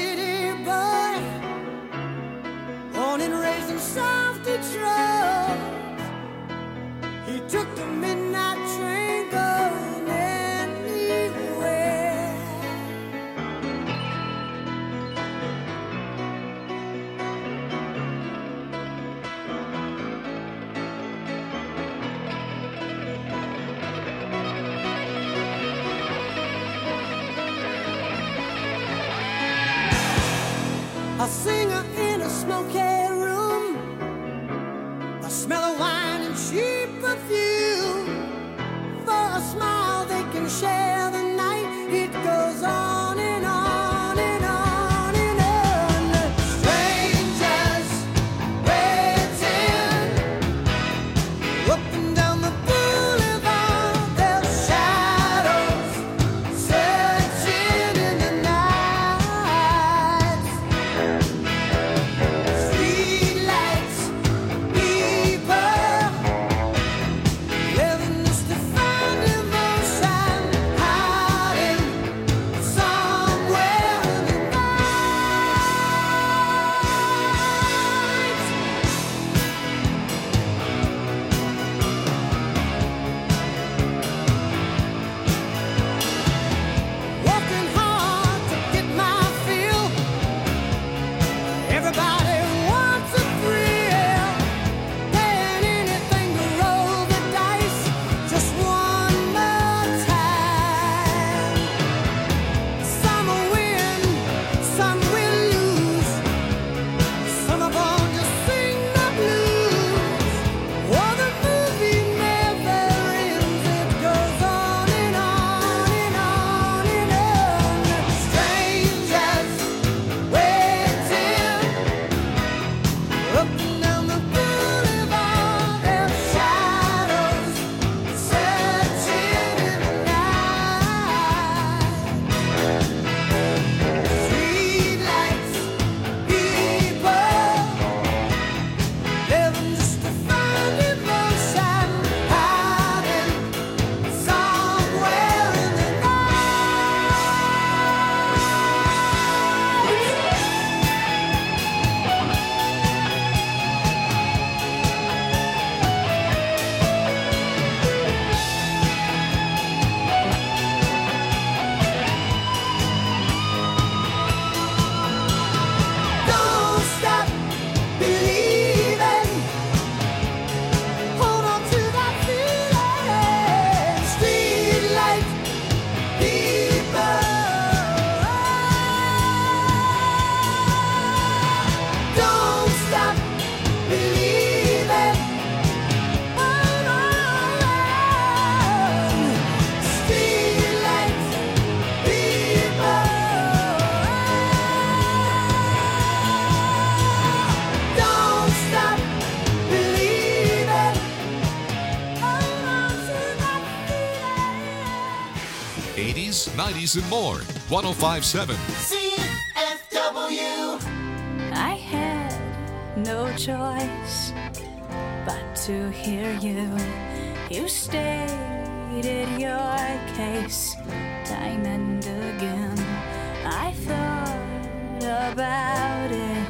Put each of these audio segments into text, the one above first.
city boy, born and raised in South Detroit. He took the midnight train going anywhere. A singer in a smoky room, the smell of wine and cheap perfume. For a smile they can share the night. It goes on and on and on and on. Strangers waiting up and down the boulevard. Their shadows searching in the night. Streetlights, people living just to find emotion, hiding somewhere in the night. Working hard to get my fill. Everybody wants a thrill. Paying anything to roll the dice just one more time. Some will win, some will lose. Some of them just sing the blues. Oh, the movie never ends. It goes on and on and on and on. Strangers waiting up and down the boulevard. Their shadows searching in the night. Streetlights, people living just to find emotion, hiding somewhere in the Don't stop believing. Hold on to that feeling. Streetlight people. Don't stop believing. Hold on. Streetlight people. Don't stop believing. Hold on to that feeling. 80s, 90s, and more. 1057. CFW. I had no choice but to hear you. You stated your case time and again. I thought about it.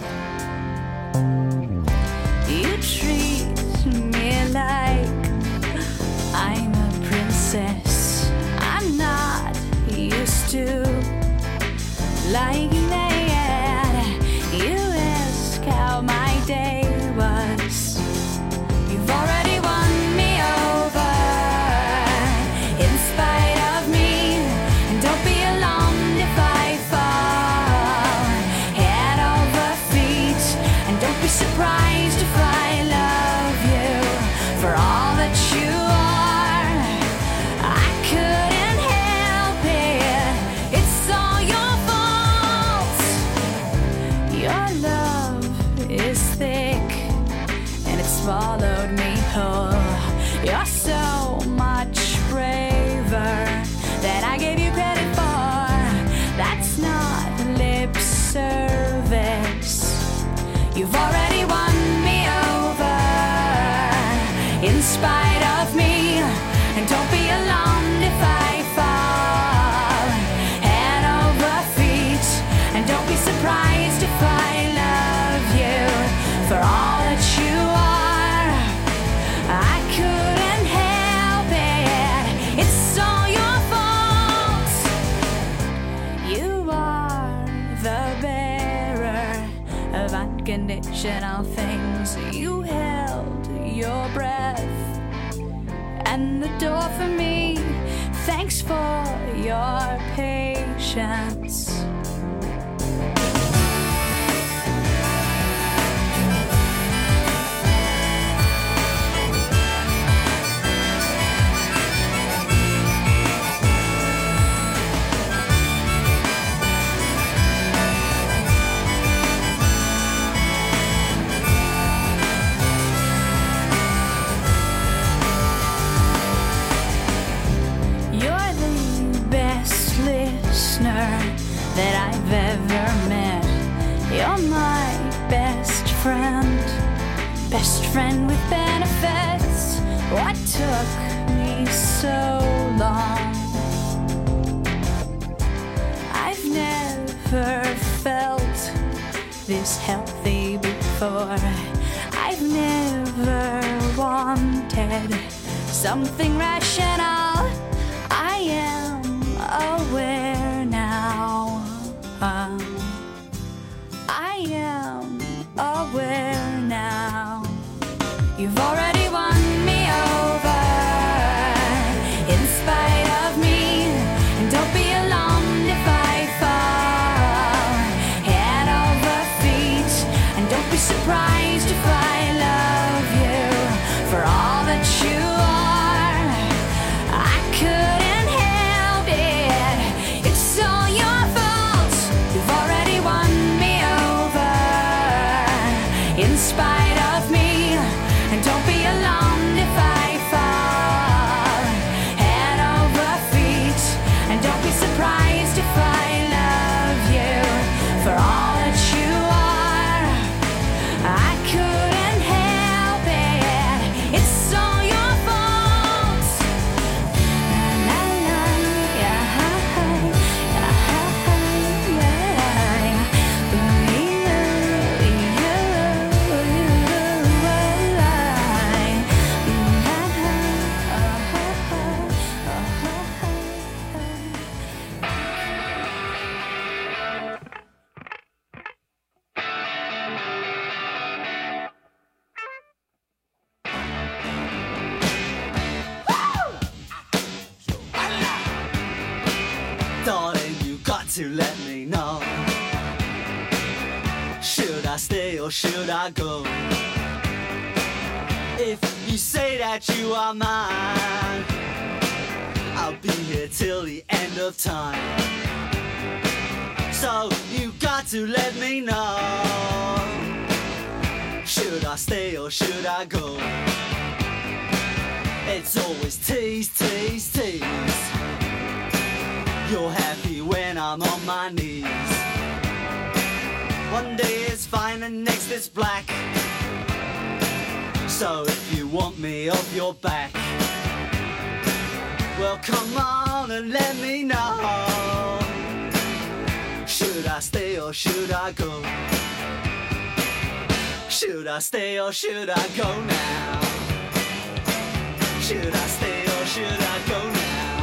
You treat me like I'm a princess. I'm not used to liking that. You ask how my day was. You've already won me over in spite of me. And don't be alarmed if I fall head over feet. And don't be surprised if I love you for all that you are. I couldn't help it. It's all your fault. Your love is thick and it swallowed me whole. You're so much braver than I gave you credit for. That's not lip service. You've already won me over in spite of me. And don't be alarmed if I fall head over feet. And don't be the bearer of unconditional things. You held your breath and the door for me. Thanks for your patience. That I've ever met. You're my best friend with benefits. What took me so long? I've never felt this healthy before. I've never wanted something rational. I am aware now. I am aware now. You've already won me over in spite of me. And don't be alarmed if I fall head over feet. And don't be surprised if I love you for all that you are. I couldn't help it. It's all your fault. You've already won me over in spite of me. And don't be alarmed if I fall head over feet. And don't be surprised if I love you for all that you are. I couldn't help it. It's all your fault. La, la, yeah, Darling, you got to let me know. Should I stay or should I go? If you say that you are mine, I'll be here till the end of time. So you got to let me know. Should I stay or should I go? It's always tease, tease, tease. You're happy when I'm on my knees. One day it's fine and next it's black. So if you want me off your back, well come on and let me know. Should I stay or should I go? Should I stay or should I go now? Should I stay or should I go now?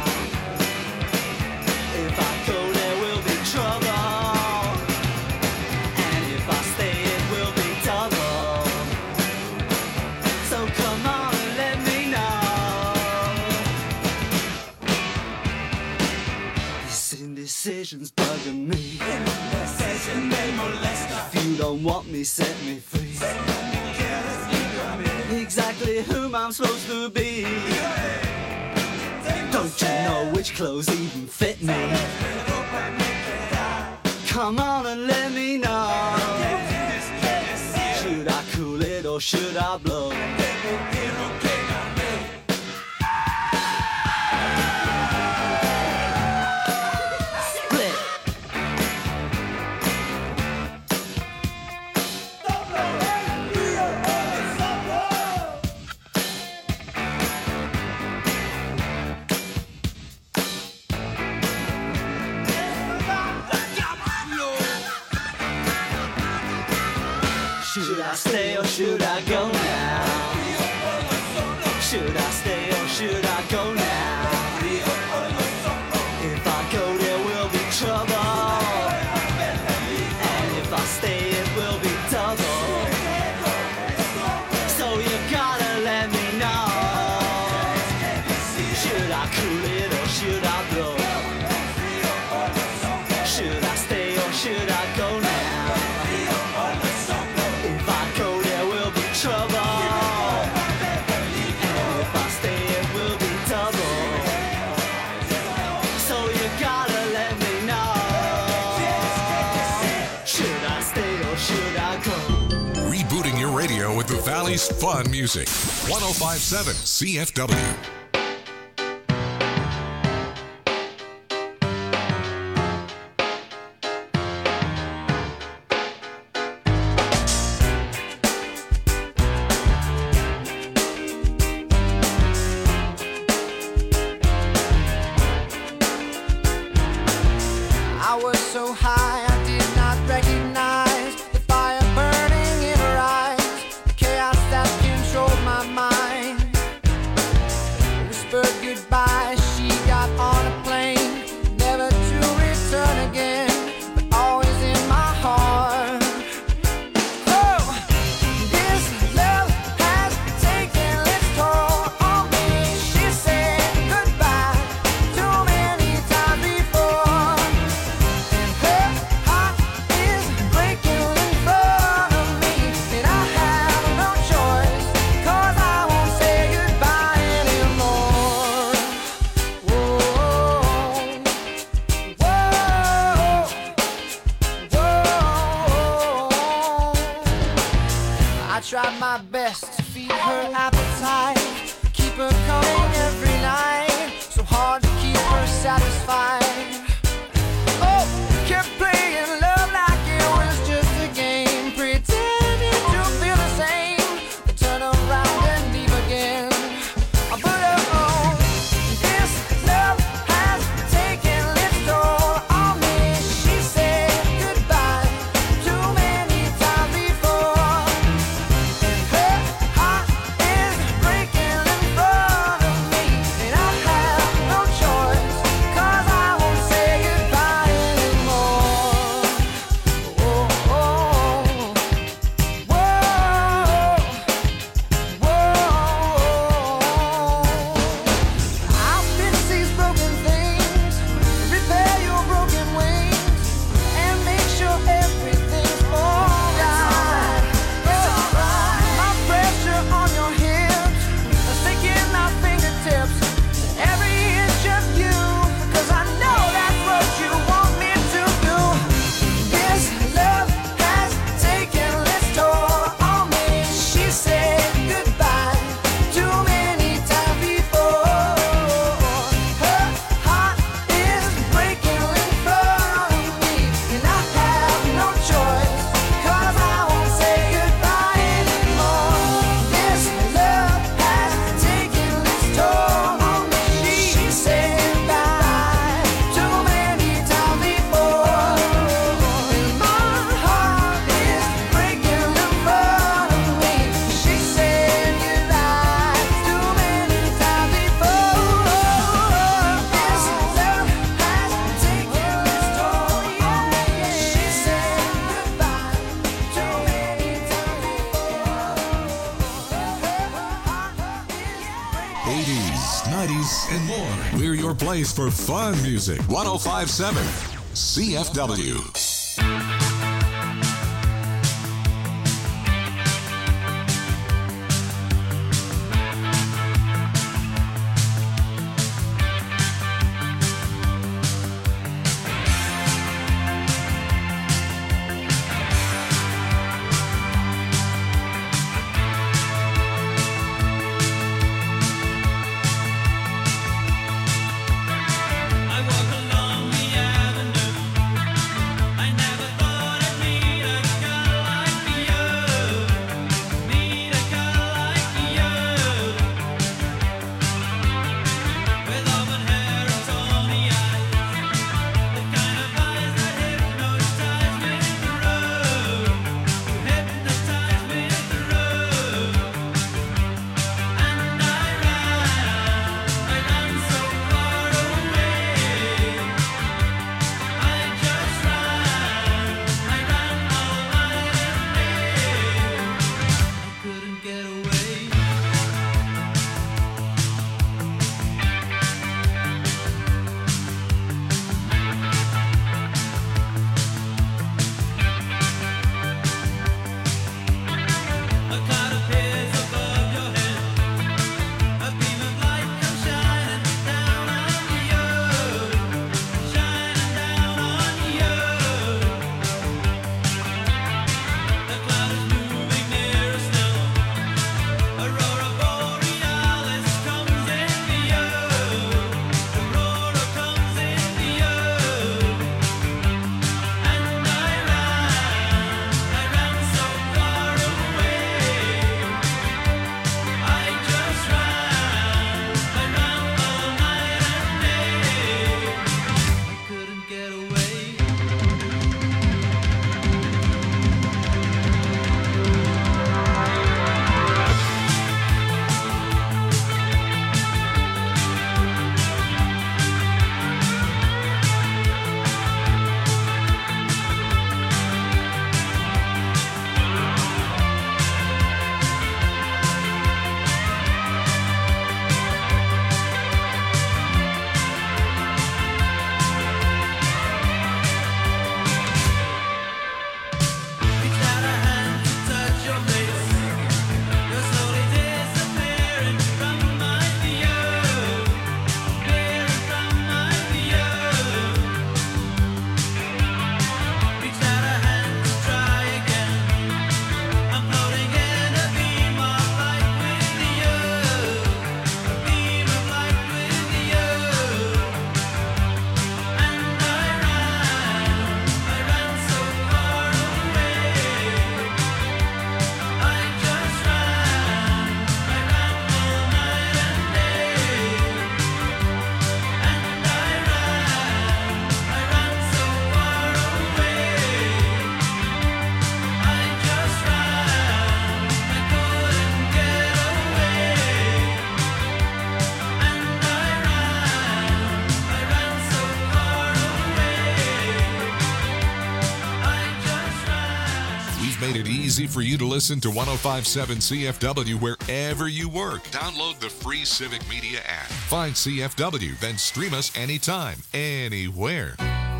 If I go there will be trouble, and if I stay it will be double. So come on and let me know. This indecision's bugging me. If you don't want me, set me free. Exactly whom I'm supposed to be. Don't you know which clothes even fit me? Come on and let me know. Should I cool it or should I blow? Split. Should I stay or should I go now? Should I stay or should I go now? If I go there will be trouble, more with the Valley's fun music. 1057 CFW. I was so high I did not recognize the fire burning in her eyes, the chaos that controlled my mind. Whispered goodbye, she got on a plane, never to return again, but always in my heart. Oh, this love has taken its toll on me. She said goodbye too many times before. Her heart is breaking in front of me, and I have no choice, 'cause I won't say goodbye anymore. Whoa, whoa, whoa. I tried my best to feed her appetite, keep her coming every night, so hard to keep her satisfied. Oh, kept playing love like it was just a game, pretending to feel the same, then turn around and leave again. But oh, this love has taken its toll on me. She said goodbye too many times before, and her heart is breaking in front of me, and I have no choice, 'cause I won't say goodbye anymore. Whoa, whoa, whoa. I'll fix these broken things, repair your broken wings, and make sure everything's alright. It's alright. My pressure on your hips, sinking my fingertips to every inch of you, 'cause I know that's what you want me to do. This love has taken its toll on me. She said goodbye too many times before. Her heart is breaking in front of me, and I have no choice, 'cause I won't say goodbye anymore. This love has taken its toll on me. She said goodbye too many times before, and my heart is breaking in front of me. She said goodbye too many times before. This love has taken its toll on me. She said goodbye too many times before. 80s, 90s, and more. We're your place for fun music. 1057 CFW. I walk along the avenue. I made it easy for you to listen to 105.7 CFW wherever you work. Download the free Civic Media app. Find CFW, then stream us anytime, anywhere.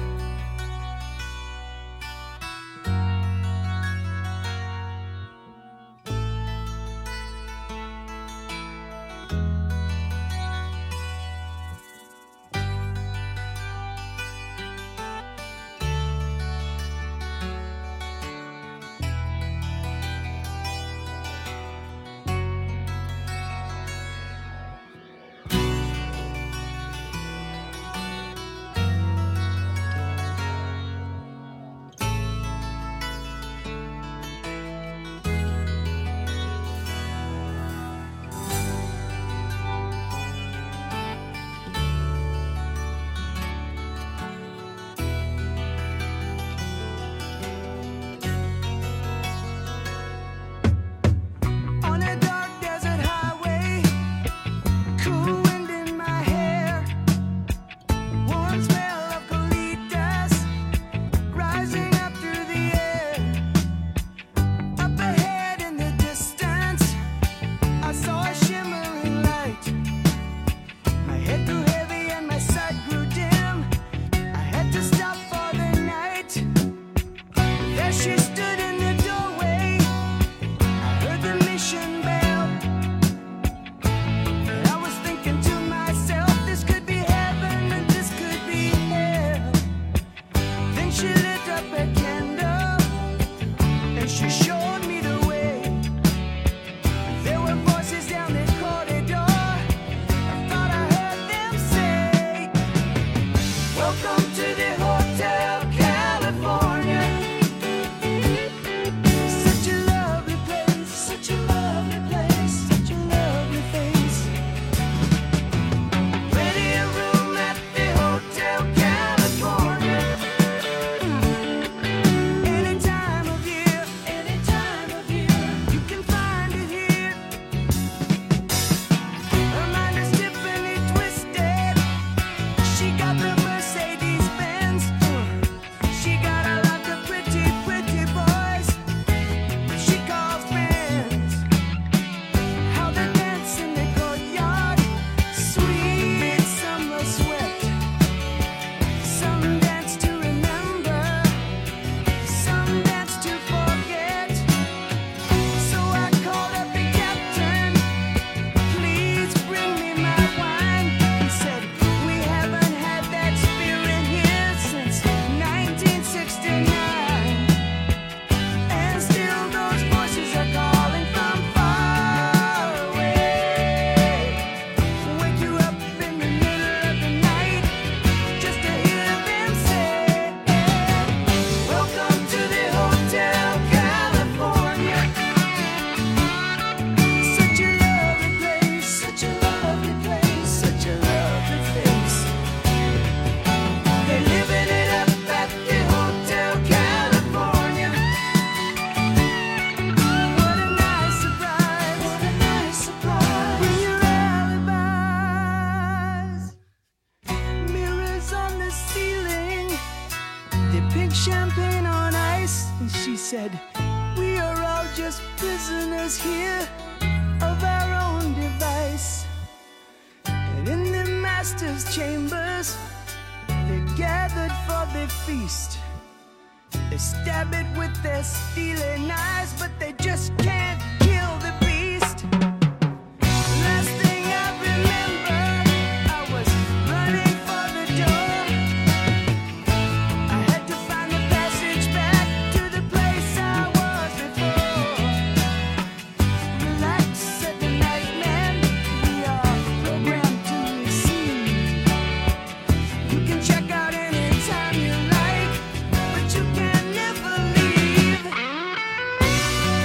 champagne on ice, and she said, we are all just prisoners here of our own device. And in the master's chambers, they gathered for their feast. They stab it with their steely knives, but they just can't kill the beast. Last thing I remember, I was running for the door. I had to find the passage back to the place I was before. Relax, said the night man, we are programmed to receive. You can check out anytime you like, but you can never leave.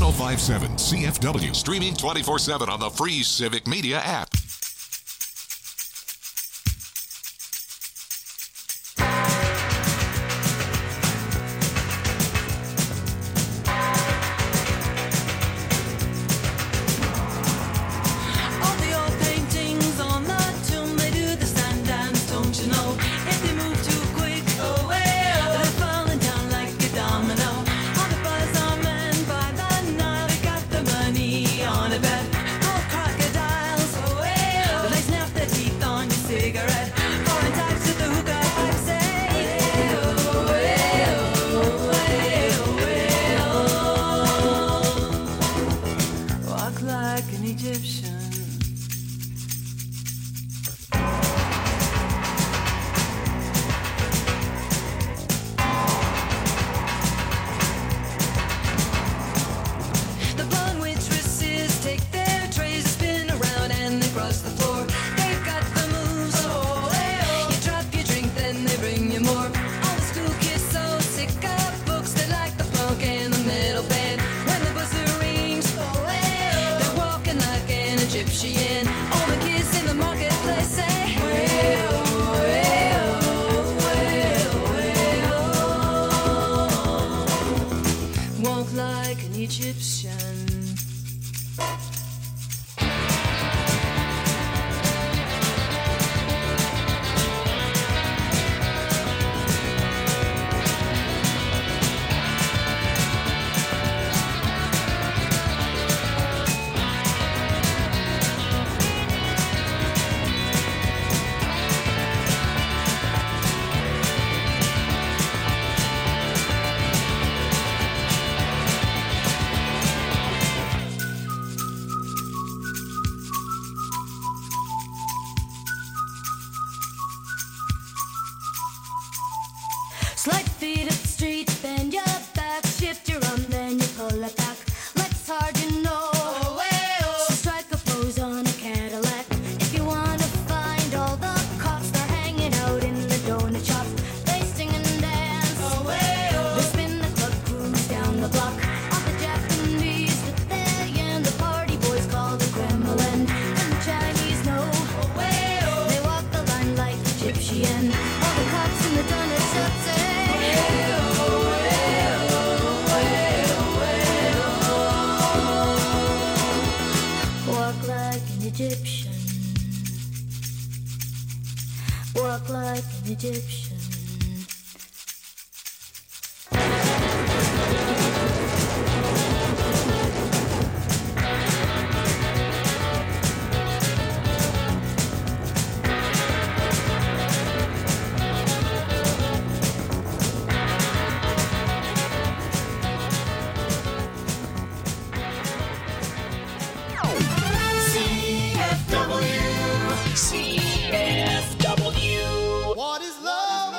1057 CFW, streaming 24/7 on the free Civic Media app. All the old paintings on the tomb, they do the stand dance, don't you know? If they move too quick, oh well, they're falling down like a domino. All the buzz are men by the night, they got the money on a bet. Gold crocodiles, oh well, they snap their teeth on your cigarette. Foreign types with the hookah pipe say, oh well, oh well. Walk like an Egyptian. The blonde waitresses take their trays, spin around and they cross the floor. They've got the moves, oh well. You drop your drink, then they bring you more. All the school kids so sick of books, they like the punk and the metal band. When the buzzer rings, oh well, they're walking like an Egyptian. All the kids in the marketplace say, well, well, well, well. Walk like an Egyptian. Slide feet up the street, bend your back, shift your arm, then you pull it back. Legs hard, you know. So strike a pose on a Cadillac. If you wanna find all the cops, they're hanging out in the donut shop. They sing and dance. They spin the club, cruise down the block. All the Japanese that they and the party boys call the Kremlin. And the Chinese know. They walk the line like Egyptian. All the cops in the donut shop say, walk like an Egyptian. Walk like an Egyptian. CFW. What is love?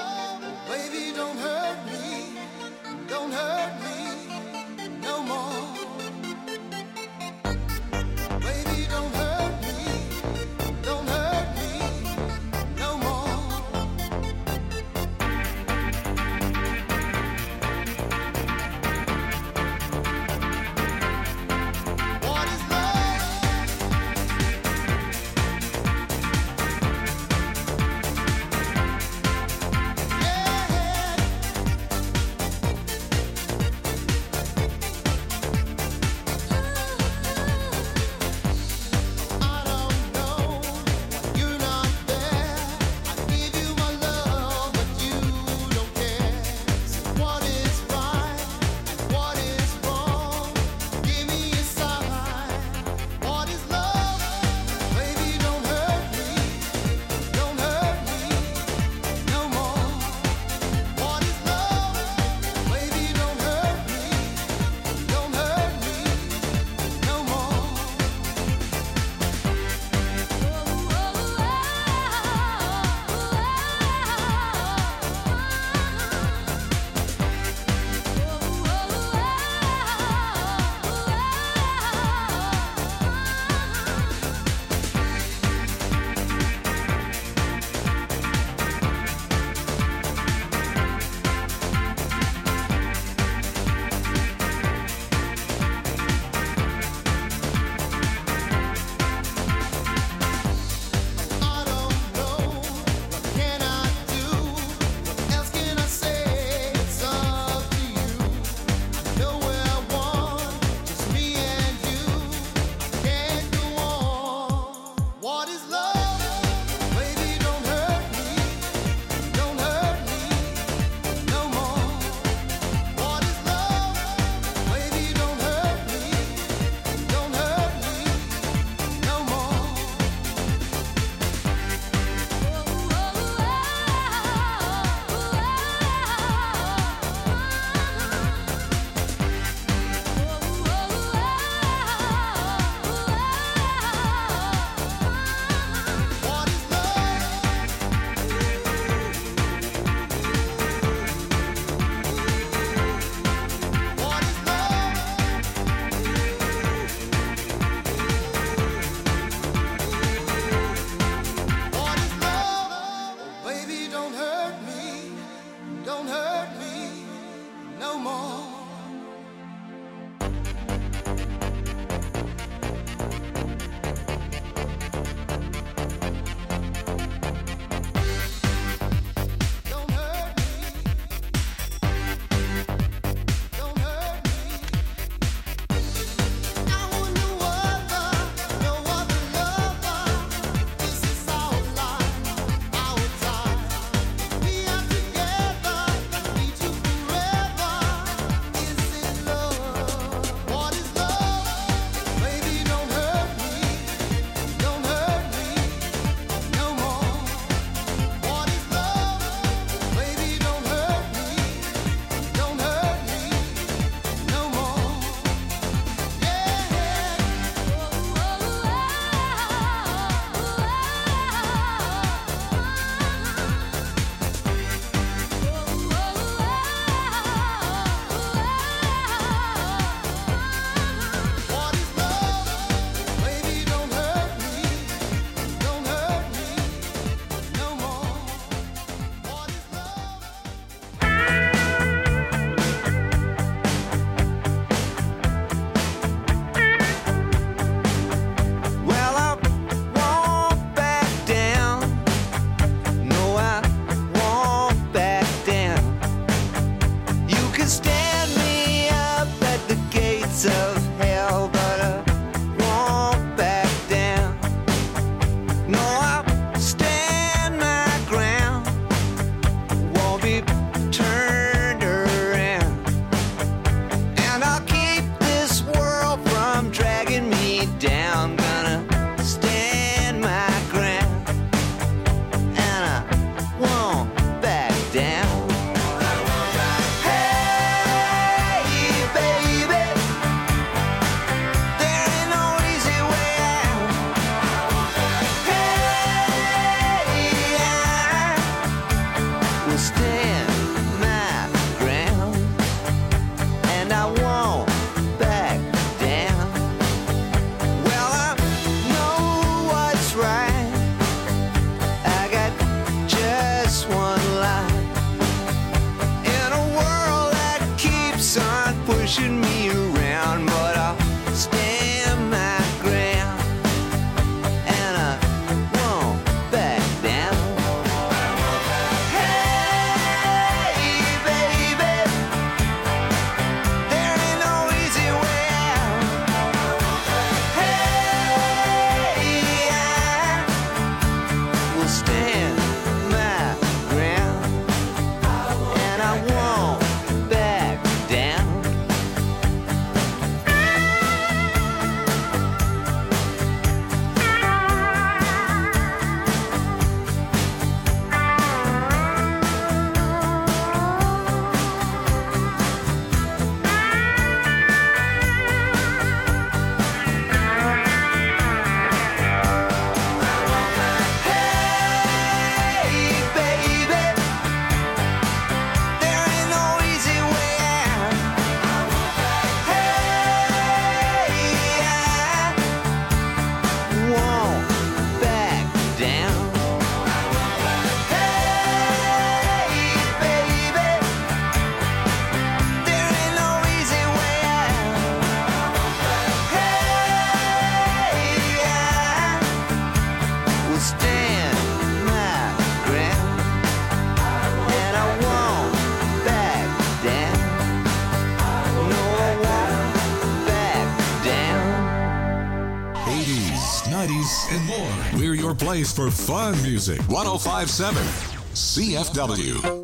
place for fun music. 1057 CFW.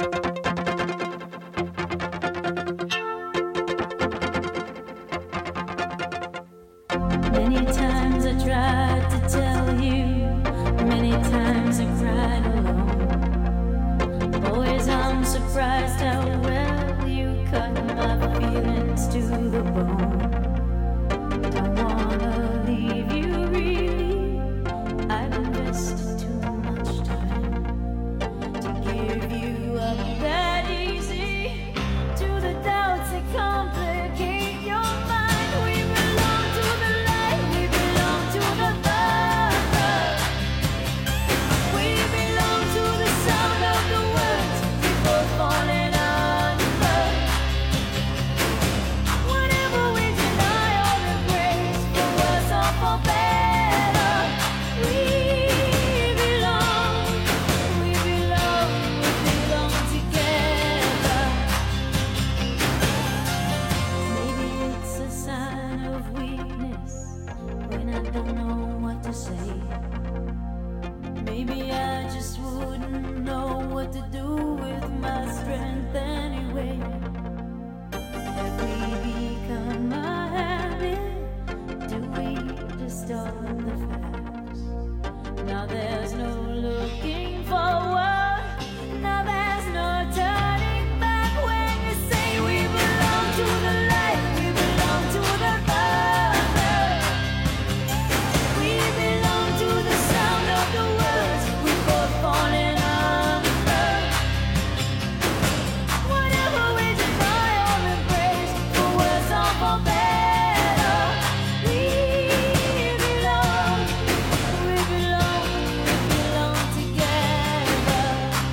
Many times I tried to tell you, many times I cried alone. Always I'm surprised how well you cut my feelings to the bone. Don't wanna leave you really, I've invested too much time to give you up that easy to the doubts that complicate your mind. We belong to the light, we belong to the thunder. We belong to the sound of the words we both falling under. Whenever we deny or embrace, for worse or for better, we belong together. Maybe it's a sign of weakness when I don't know what to say. Maybe I just wouldn't know what to do with my strength anyway. Have we become a habit? Do we distort the facts? Now there's no looking forward. Now there's no turning back when you say we belong to the light, we belong to the thunder. We belong to the sound of the words we both falling under. Whatever we deny or embrace, for worse or for better, we belong together.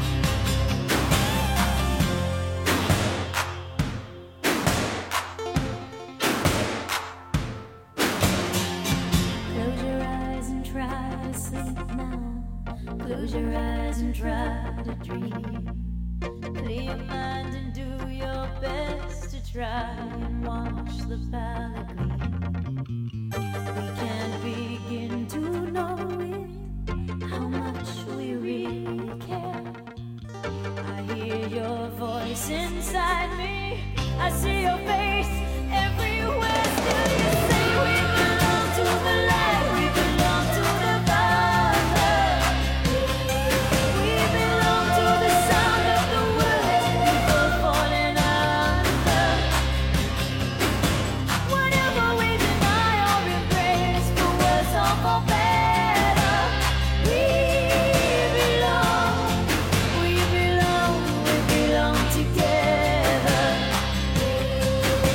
Close your eyes and try to sleep now. Close your eyes and try to dream. Clear your mind and do your best to try and watch the palette gleam. We can't begin to know it, how much we really care. I hear your voice inside me, I see your face everywhere. Still you say we belong to the light, we belong to the thunder. We belong to the sound of the words we both falling under. Whatever we deny or embrace, for worse or for better, we belong together.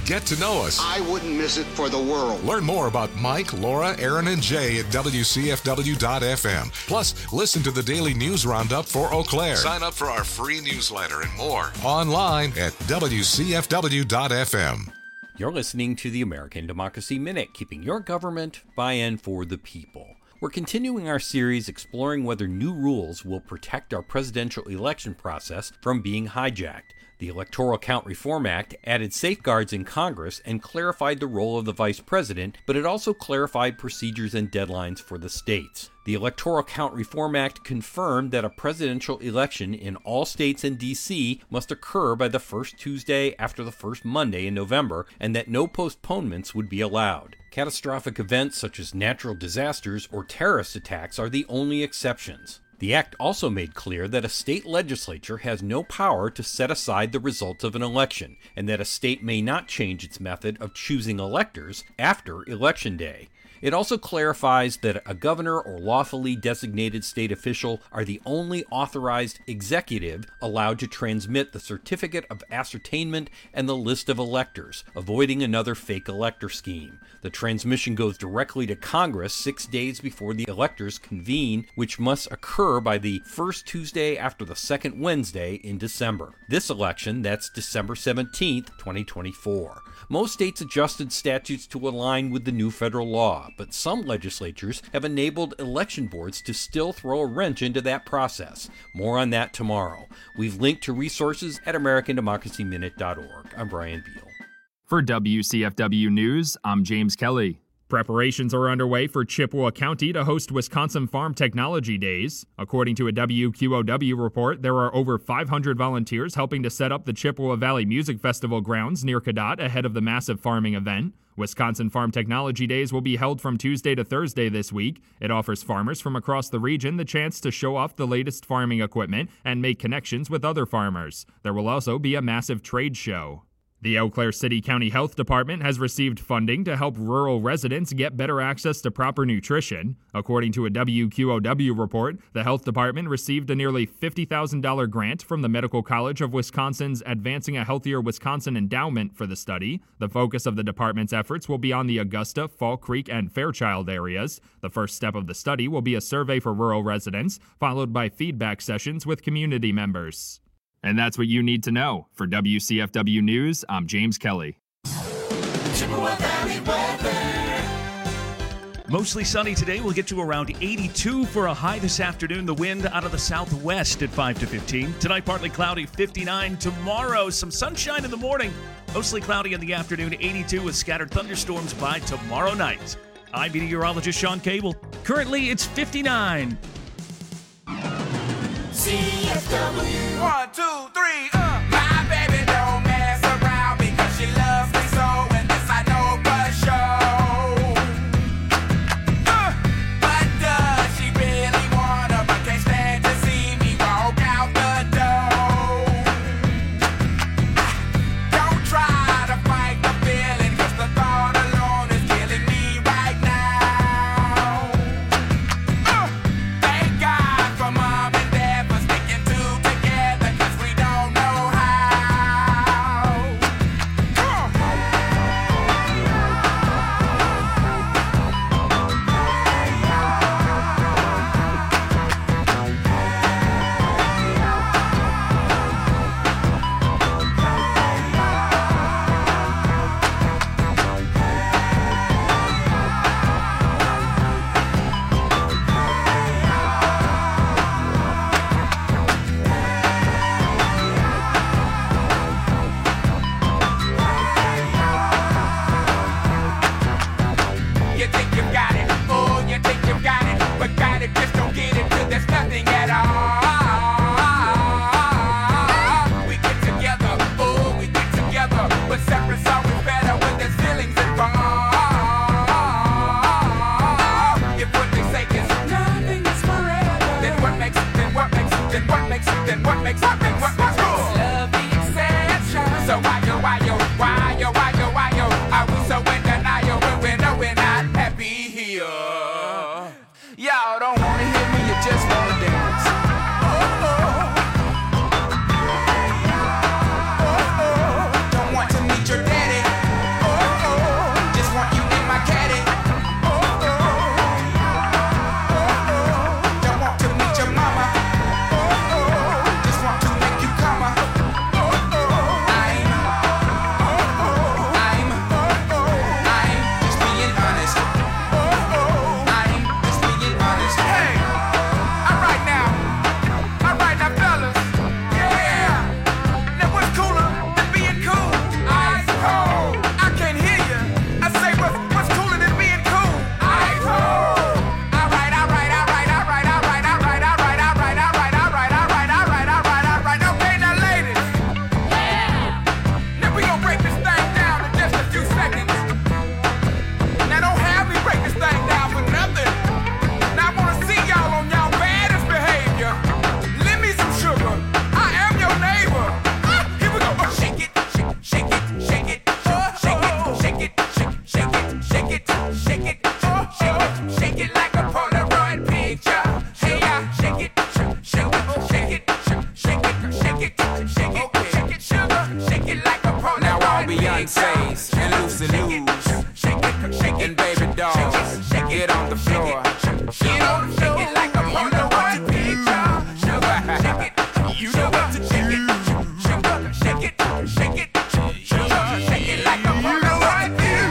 Get to know us. I wouldn't miss it for the world. Learn more about Mike, Laura, Aaron, and Jay at WCFW.FM. Plus, listen to the daily news roundup for Eau Claire. Sign up for our free newsletter and more online at WCFW.FM. You're listening to the American Democracy Minute, keeping your government by and for the people. We're continuing our series exploring whether new rules will protect our presidential election process from being hijacked. The Electoral Count Reform Act added safeguards in Congress and clarified the role of the vice president, but it also clarified procedures and deadlines for the states. The Electoral Count Reform Act confirmed that a presidential election in all states and D.C. must occur by the first Tuesday after the first Monday in November, and that no postponements would be allowed. Catastrophic events such as natural disasters or terrorist attacks are the only exceptions. The act also made clear that a state legislature has no power to set aside the results of an election, and that a state may not change its method of choosing electors after Election Day. It also clarifies that a governor or lawfully designated state official are the only authorized executive allowed to transmit the certificate of ascertainment and the list of electors, avoiding another fake elector scheme. The transmission goes directly to Congress 6 days before the electors convene, which must occur by the first Tuesday after the second Wednesday in December. This election, that's December 17th, 2024. Most states adjusted statutes to align with the new federal law, but some legislatures have enabled election boards to still throw a wrench into that process. More on that tomorrow. We've linked to resources at AmericanDemocracyMinute.org. I'm Brian Beal. For WCFW News, I'm James Kelly. Preparations are underway for Chippewa County to host Wisconsin Farm Technology Days. According to a WQOW report, there are over 500 volunteers helping to set up the Chippewa Valley Music Festival grounds near Cadott ahead of the massive farming event. Wisconsin Farm Technology Days will be held from Tuesday to Thursday this week. It offers farmers from across the region the chance to show off the latest farming equipment and make connections with other farmers. There will also be a massive trade show. The Eau Claire City County Health Department has received funding to help rural residents get better access to proper nutrition. According to a WQOW report, the health department received a nearly $50,000 grant from the Medical College of Wisconsin's Advancing a Healthier Wisconsin Endowment for the study. The focus of the department's efforts will be on the Augusta, Fall Creek, and Fairchild areas. The first step of the study will be a survey for rural residents, followed by feedback sessions with community members. And that's what you need to know. For WCFW News, I'm James Kelly. Chippewa Valley weather. Mostly sunny today. We'll get to around 82 for a high this afternoon. The wind out of the southwest at 5 to 15. Tonight, partly cloudy, 59. Tomorrow, some sunshine in the morning. Mostly cloudy in the afternoon, 82 with scattered thunderstorms by tomorrow night. I'm meteorologist Sean Cable. Currently, it's 59. CFW. 1, 2, 3, My baby don't mess around because she loves me so, and this I know for sure. But does she really wanna, but can't stand to see me walk out the door? Don't try to fight the feeling, 'cause the thought alone is killing me right now. Thank God for mom and dad for sticking together, 'cause we pussy loose. And baby doll, get on the floor. Get on the floor. Shake it like a you know what to do. Sugar, shake it. You know what to do. Sugar, shake it, shake it. Sugar, shake it like a you know what to do.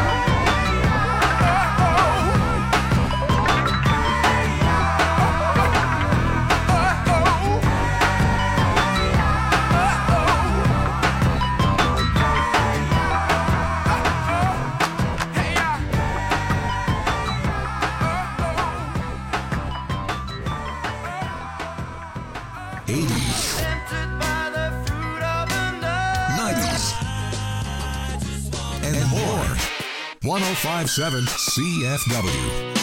And more. 105.7 CFW.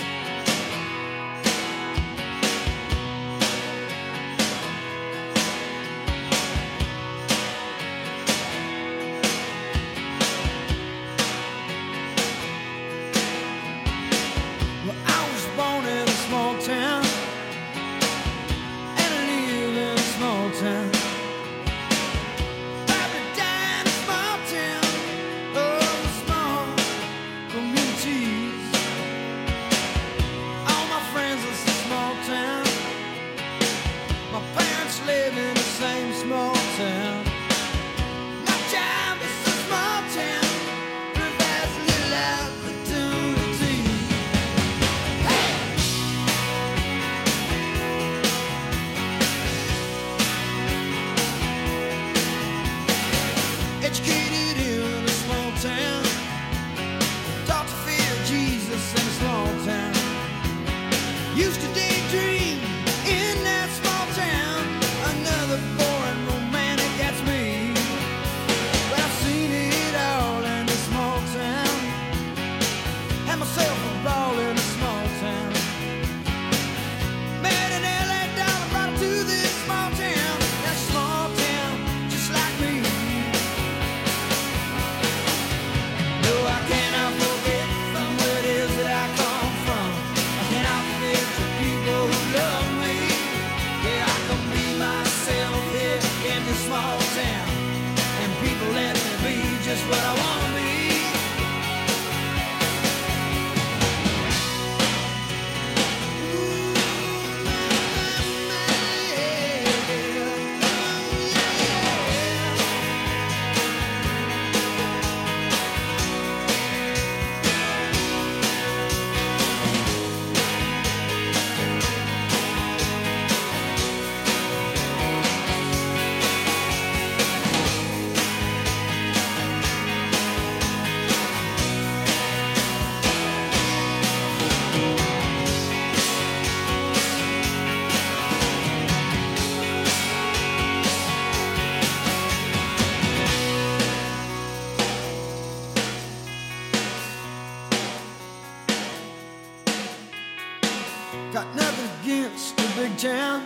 Got nothing against the big town.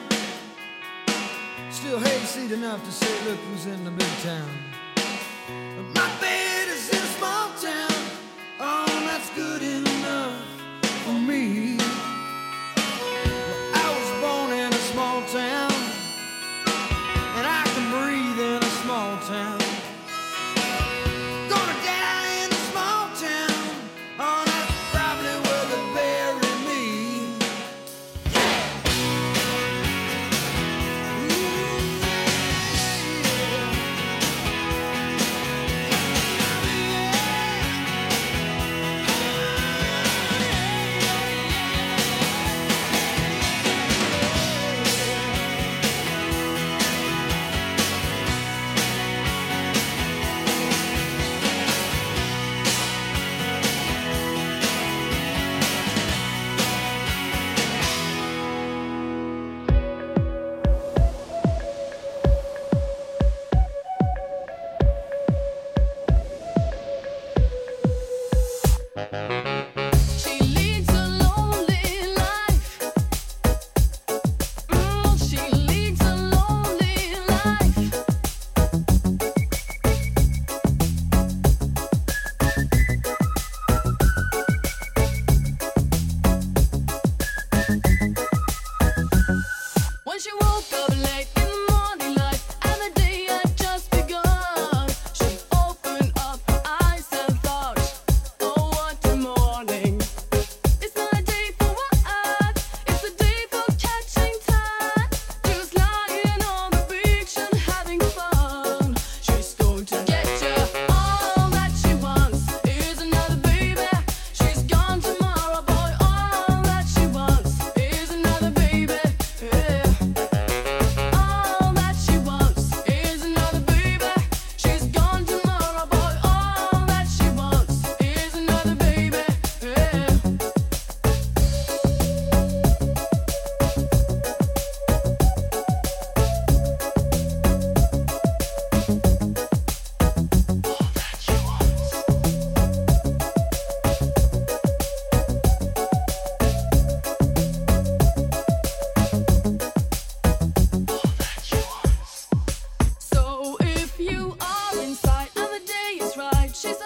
Still hayseed enough to say, look who's in the big town. But my bed is in a small town. Oh, that's good enough for me. Well, I was born in a small town, and I can breathe in a small town. Gonna die in a small town. Oh, that's probably where they bury me. Eyes and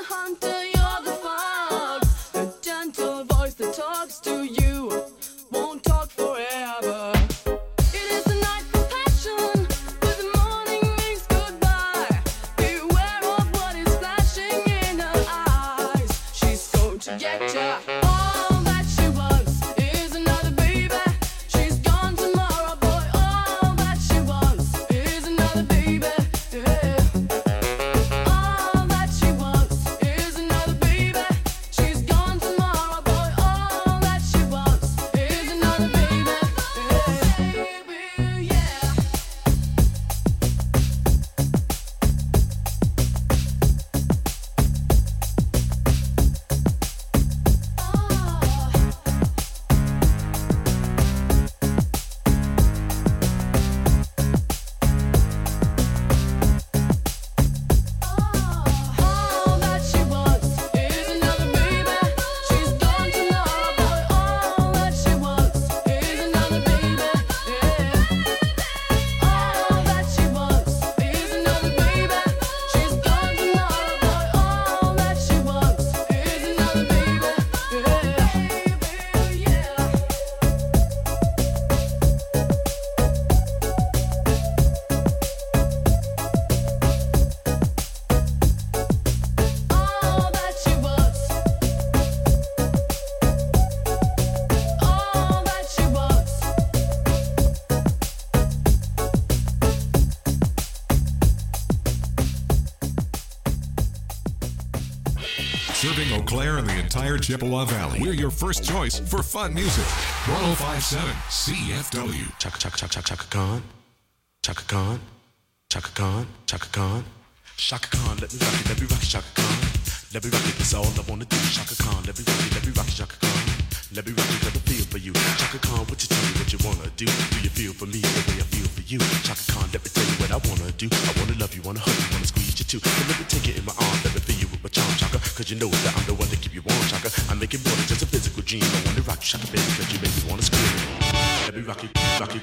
hunter, you're the fox. The gentle voice that talks to you won't talk forever. It is the night for passion, but the morning means goodbye. Beware of what is flashing in her eyes. She's going to get ya. All that she wants is another baby. She's gone tomorrow, boy. All that she wants is another baby. Yeah. All that she wants is another baby. She's gone tomorrow, boy. All that she wants is another baby. Baby, yeah. All that she wants is another baby. She's gone tomorrow, boy. All that she wants is another baby. Yeah. All that she wants is another baby. She's gone tomorrow, boy. All that she wants is another baby. Yeah. All that she wants. All that she wants. Serving Eau Claire and the entire Chippewa Valley. We're your first choice for fun music. 1057 CFW. Chaka chaka chaka chaka Khan, Chaka Khan, Chaka Khan, Chaka Khan, Shaka Khan. Let me rock it, Chaka Khan. Let me rock it, that's all I wanna do. Chaka Khan, let me rock it, Chaka Khan. Let me rock it, got a feel for you. Chaka Khan, what you tell me what you wanna do? Do you feel for me the way I feel for you? Chaka Khan, let me tell you what I wanna do. I wanna love you, wanna hug you, wanna squeeze you too. And let me take it in my arms, let me feel you with my charm, Chaka. Cause you know that I'm the one to keep you warm, Chaka. I make it more than just a physical dream. I wanna rock you, Chaka, baby, cause you make me wanna scream. Let me rock it, rock it.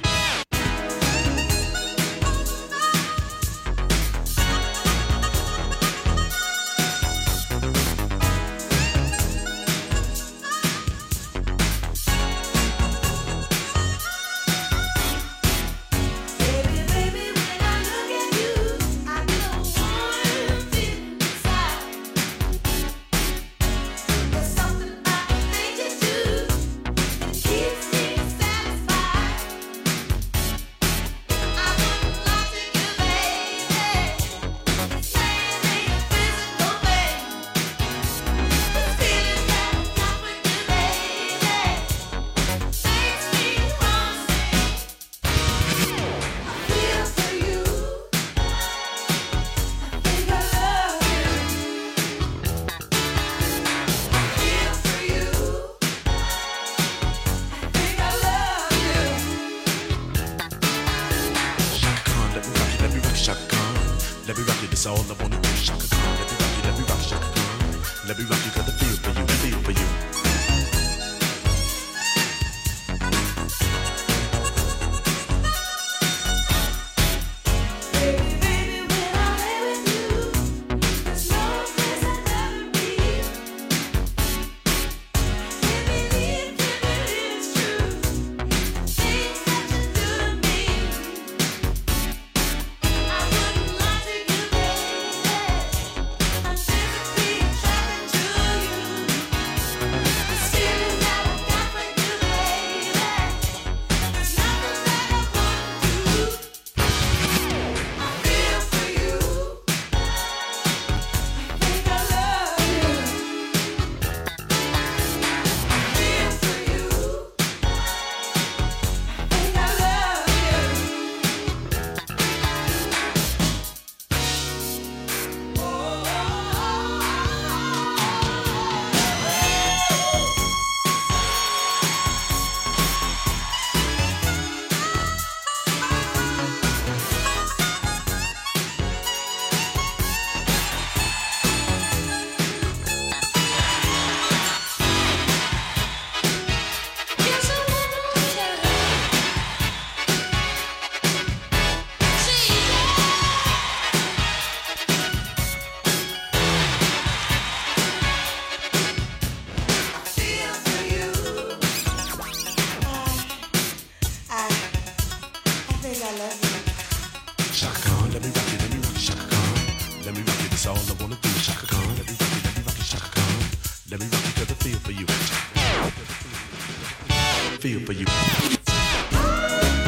Let me rock it, that's all I wanna do. Chaka Khan, let me rock it, Chaka Khan. Let me rock it, got the feel for you, feel for you. I wouldn't lie to you, baby. I'm simply trying to Let me rock you 'cause I feel for you. Feel for you.